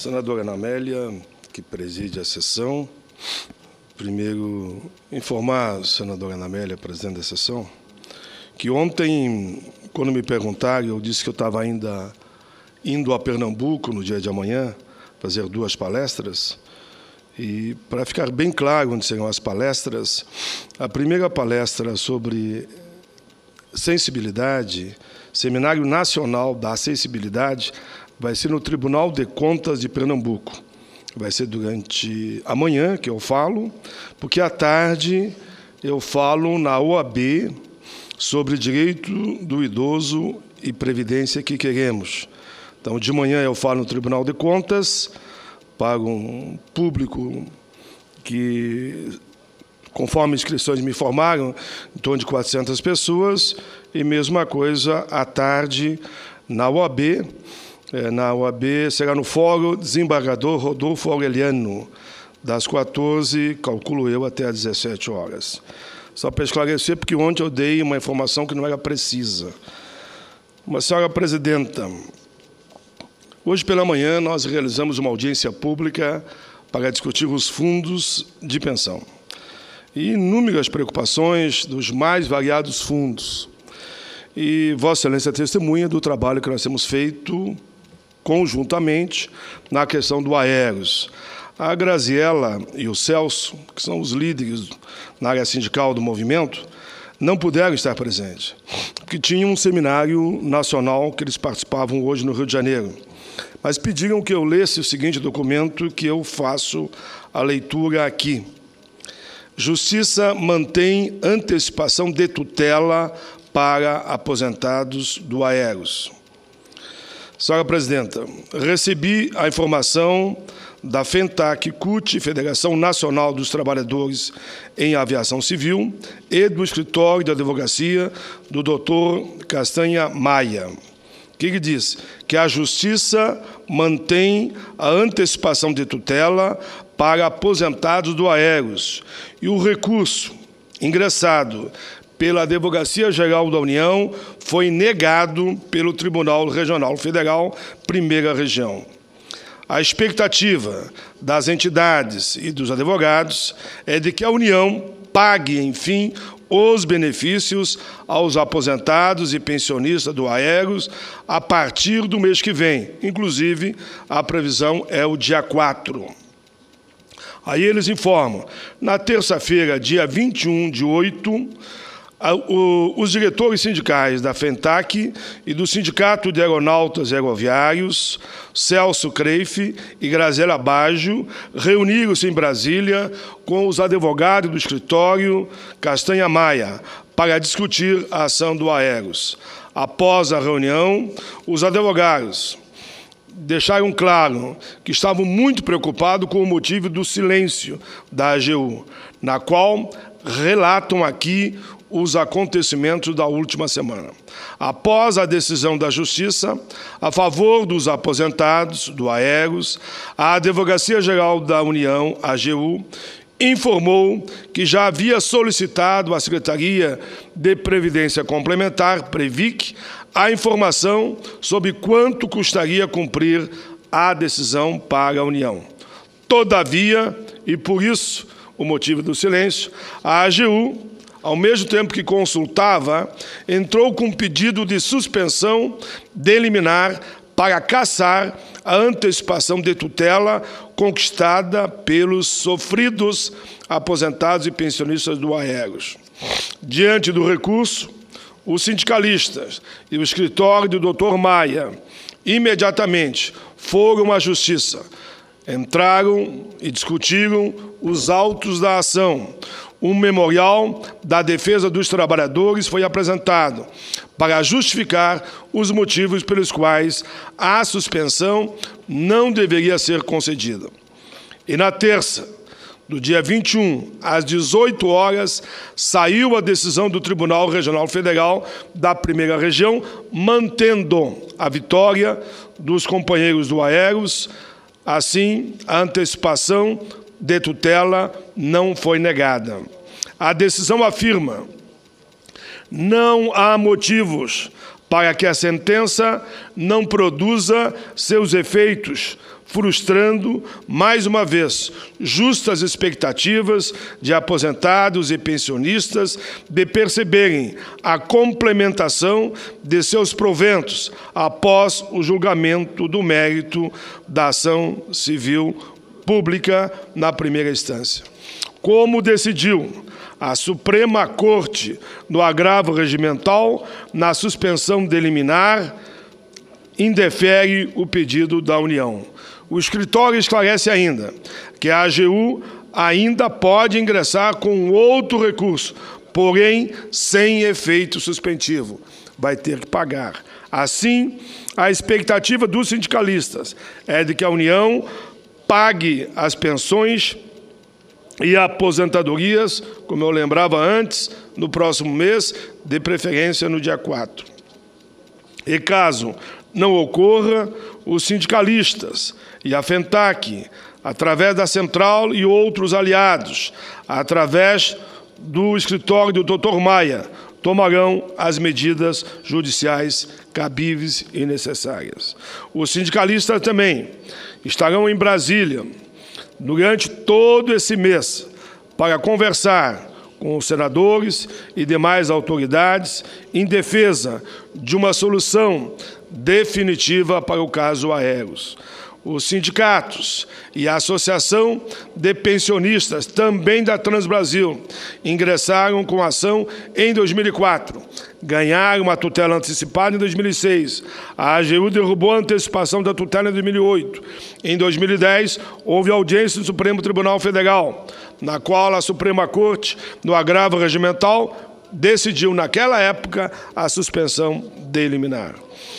Senadora Ana Amélia, que preside a sessão. Primeiro, informar, senadora Ana Amélia, presidente da sessão, que ontem, quando me perguntaram, eu disse que eu estava ainda indo a Pernambuco no dia de amanhã, fazer 2 palestras. E, para ficar bem claro onde serão as palestras, a primeira palestra sobre sensibilidade, Seminário Nacional da Acessibilidade, vai ser no Tribunal de Contas de Pernambuco. Vai ser durante amanhã que eu falo, porque à tarde eu falo na OAB sobre direito do idoso e previdência que queremos. Então, de manhã eu falo no Tribunal de Contas para um público que, conforme inscrições me informaram, em torno de 400 pessoas, e mesma coisa à tarde na OAB. Na OAB será no Fórum Desembargador Rodolfo Aureliano, das 14, calculo eu, até às 17 horas. Só para esclarecer, porque ontem eu dei uma informação que não era precisa. Uma senhora presidenta, hoje pela manhã nós realizamos uma audiência pública para discutir os fundos de pensão. E inúmeras preocupações dos mais variados fundos. E Vossa Excelência é testemunha do trabalho que nós temos feito conjuntamente na questão do Aeros. A Graziela e o Celso, que são os líderes na área sindical do movimento, não puderam estar presentes, porque tinham um seminário nacional que eles participavam hoje no Rio de Janeiro. Mas pediram que eu lesse o seguinte documento, que eu faço a leitura aqui. Justiça mantém antecipação de tutela para aposentados do Aeros. Senhora Presidenta, recebi a informação da FENTAC, CUT, Federação Nacional dos Trabalhadores em Aviação Civil, e do Escritório de Advocacia do Dr. Castanha Maia, que ele diz que a Justiça mantém a antecipação de tutela para aposentados do Aeros e o recurso ingressado pela Advocacia Geral da União foi negado pelo Tribunal Regional Federal, Primeira Região. A expectativa das entidades e dos advogados é de que a União pague, enfim, os benefícios aos aposentados e pensionistas do Aeros a partir do mês que vem. Inclusive, a previsão é o dia 4. Aí eles informam, na terça-feira, dia 21/8, os diretores sindicais da FENTAC e do Sindicato de Aeronautas e Aeroviários, Celso Creife e Graziela Baggio, reuniram-se em Brasília com os advogados do escritório Castanha Maia para discutir a ação do Aeros. Após a reunião, os advogados deixaram claro que estavam muito preocupados com o motivo do silêncio da AGU, na qual relatam aqui os acontecimentos da última semana. Após a decisão da Justiça a favor dos aposentados do Aeros, a Advocacia Geral da União, AGU, informou que já havia solicitado à Secretaria de Previdência Complementar, Previc, a informação sobre quanto custaria cumprir a decisão para a União. Todavia, e por isso o motivo do silêncio, a AGU, ao mesmo tempo que consultava, entrou com um pedido de suspensão de liminar para cassar a antecipação de tutela conquistada pelos sofridos aposentados e pensionistas do Aeros. Diante do recurso, os sindicalistas e o escritório do Dr. Maia imediatamente foram à Justiça, entraram e discutiram os autos da ação. Um memorial da defesa dos trabalhadores foi apresentado para justificar os motivos pelos quais a suspensão não deveria ser concedida. E na terça, do dia 21, às 18 horas, saiu a decisão do Tribunal Regional Federal da Primeira Região, mantendo a vitória dos companheiros do Aeros. Assim, a antecipação de tutela não foi negada. A decisão afirma: não há motivos para que a sentença não produza seus efeitos, frustrando, mais uma vez, justas expectativas de aposentados e pensionistas de perceberem a complementação de seus proventos após o julgamento do mérito da ação civil pública na primeira instância. Como decidiu a Suprema Corte no agravo regimental, na suspensão de liminar, indefere o pedido da União. O escritório esclarece ainda que a AGU ainda pode ingressar com outro recurso, porém sem efeito suspensivo. Vai ter que pagar. Assim, a expectativa dos sindicalistas é de que a União pague as pensões e aposentadorias, como eu lembrava antes, no próximo mês, de preferência no dia 4. E caso não ocorra, os sindicalistas e a FENTAC, através da Central e outros aliados, através do escritório do Dr. Maia, tomarão as medidas judiciais cabíveis e necessárias. Os sindicalistas também estarão em Brasília durante todo esse mês para conversar com os senadores e demais autoridades em defesa de uma solução definitiva para o caso Aeros. Os sindicatos e a Associação de Pensionistas, também da Transbrasil, ingressaram com ação em 2004, ganharam uma tutela antecipada em 2006. A AGU derrubou a antecipação da tutela em 2008. Em 2010, houve audiência do Supremo Tribunal Federal, na qual a Suprema Corte, no agravo regimental, decidiu, naquela época, a suspensão de liminar.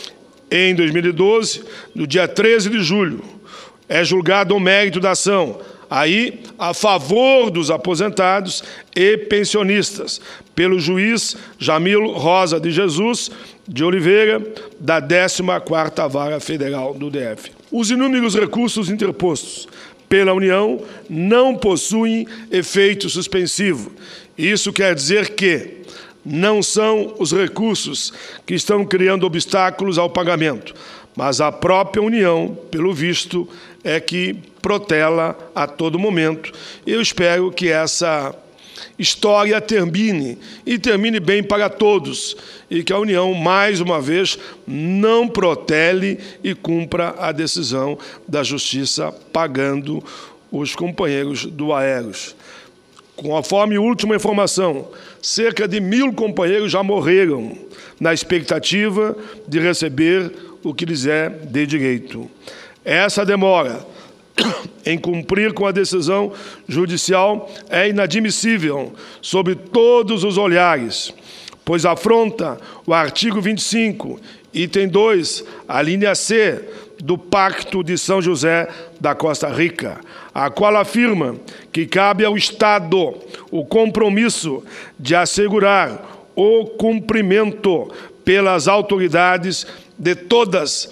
Em 2012, no dia 13 de julho, é julgado o mérito da ação, aí a favor dos aposentados e pensionistas, pelo juiz Jamilo Rosa de Jesus de Oliveira, da 14ª Vara Federal do DF. Os inúmeros recursos interpostos pela União não possuem efeito suspensivo. Isso quer dizer que não são os recursos que estão criando obstáculos ao pagamento, mas a própria União, pelo visto, é que protela a todo momento. Eu espero que essa história termine, e termine bem para todos, e que a União, mais uma vez, não protele e cumpra a decisão da Justiça, pagando os companheiros do Aeros. Conforme a última informação, cerca de 1.000 companheiros já morreram na expectativa de receber o que lhes é de direito. Essa demora em cumprir com a decisão judicial é inadmissível sob todos os olhares, pois afronta o artigo 25, item 2, a linha C do Pacto de São José da Costa Rica, a qual afirma que cabe ao Estado o compromisso de assegurar o cumprimento pelas autoridades de todas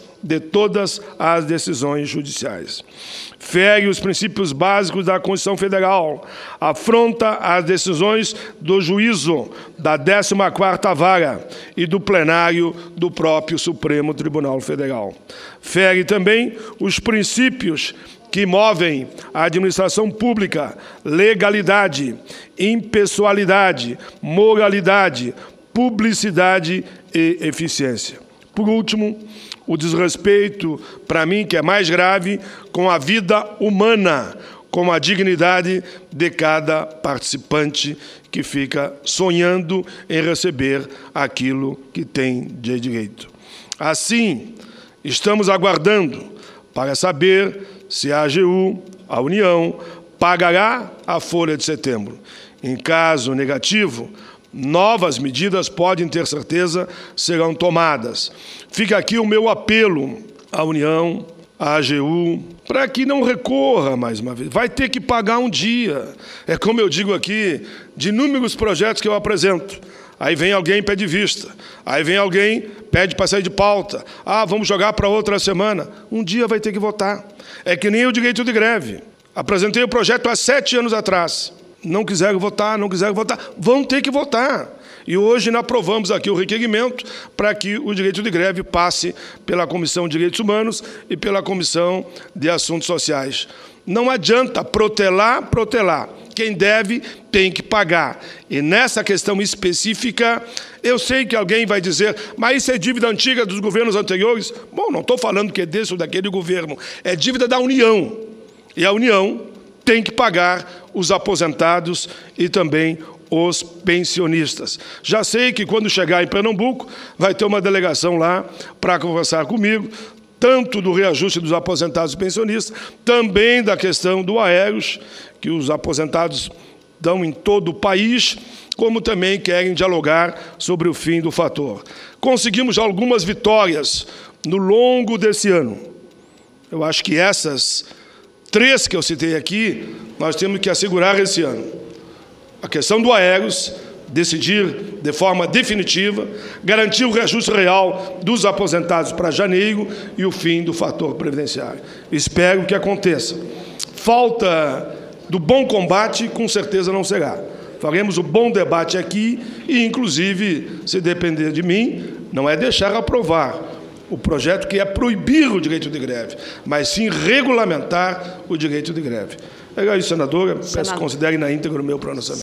as decisões judiciais. Fere os princípios básicos da Constituição Federal, afronta as decisões do juízo da 14ª Vara e do plenário do próprio Supremo Tribunal Federal. Fere também os princípios que movem a administração pública: legalidade, impessoalidade, moralidade, publicidade e eficiência. Por último, o desrespeito, para mim, que é mais grave, com a vida humana, com a dignidade de cada participante que fica sonhando em receber aquilo que tem de direito. Assim, estamos aguardando para saber se a AGU, a União, pagará a folha de setembro. Em caso negativo, novas medidas, podem ter certeza, serão tomadas. Fica aqui o meu apelo à União, à AGU, para que não recorra mais uma vez. Vai ter que pagar um dia. É como eu digo aqui, de inúmeros projetos que eu apresento. Aí vem alguém e pede vista. Aí vem alguém, pede para sair de pauta. Ah, vamos jogar para outra semana. Um dia vai ter que votar. É que nem o direito de greve. Apresentei o projeto há 7 anos atrás. Não quiseram votar, vão ter que votar. E hoje nós aprovamos aqui o requerimento para que o direito de greve passe pela Comissão de Direitos Humanos e pela Comissão de Assuntos Sociais. Não adianta protelar. Quem deve tem que pagar. E nessa questão específica, eu sei que alguém vai dizer, mas isso é dívida antiga dos governos anteriores. Bom, não estou falando que é desse ou daquele governo, é dívida da União. E a União tem que pagar os aposentados e também os pensionistas. Já sei que quando chegar em Pernambuco, vai ter uma delegação lá para conversar comigo, tanto do reajuste dos aposentados e pensionistas, também da questão do aéreos, que os aposentados dão em todo o país, como também querem dialogar sobre o fim do fator. Conseguimos já algumas vitórias no longo desse ano. Eu acho que essas 3 que eu citei aqui, nós temos que assegurar esse ano. A questão do aéreos, decidir de forma definitiva, garantir o reajuste real dos aposentados para janeiro e o fim do fator previdenciário. Espero que aconteça. Falta do bom combate, com certeza não será. Faremos o bom debate aqui e, inclusive, se depender de mim, não é deixar aprovar o projeto que é proibir o direito de greve, mas sim regulamentar o direito de greve. É isso, senadora. Peço que considere na íntegra o meu pronunciamento.